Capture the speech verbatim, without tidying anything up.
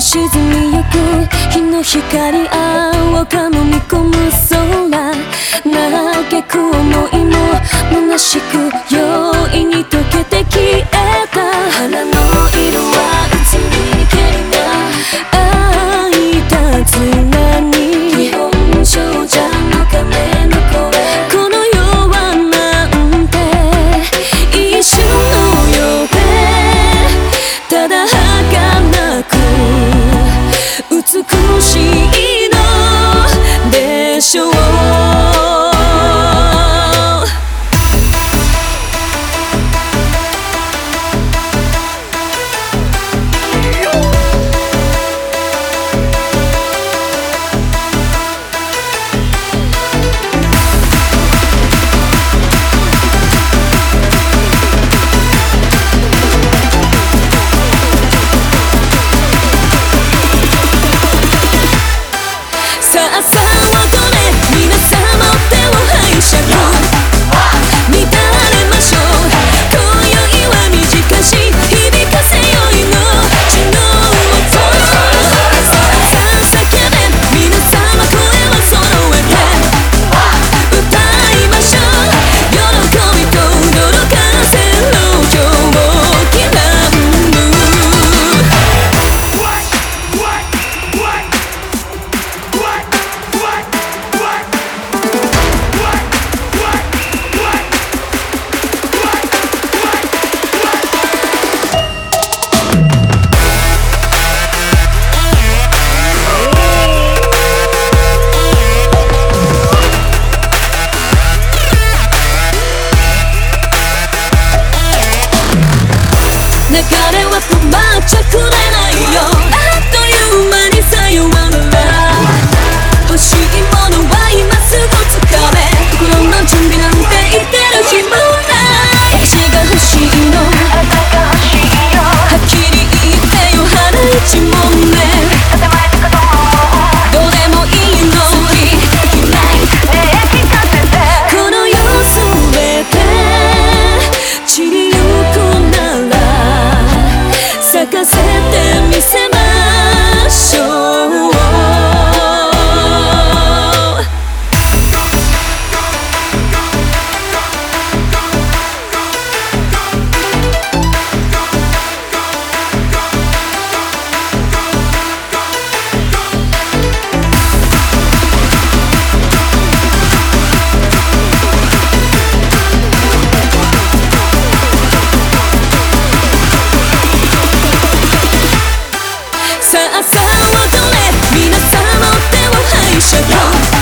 沈みゆく日の光青が飲み込む空嘆く想いも虚しく容易に溶けて消えた花の色は移りにけりな愛たつなに日本少女の鐘の声この世はなんて一瞬のようでただ儚く美しいのでしょうさあさあ踊れ皆様手を拝借乱れましょう今宵は短し響かせよいの血の音さあさあ叫べ皆様声を揃えて歌いましょう喜びと驚かせろ今日をきらんぶ流れは止まっちゃくれないよあっという間にさよなら欲しいものは今すぐつかめ心の準備なんて言ってる暇もない私が欲しいのはっきり言ってよ腹一問目どれもいいのこの世すべて散りゆくなら咲かせてみせましょうさあさあ踊れ皆様手を拝借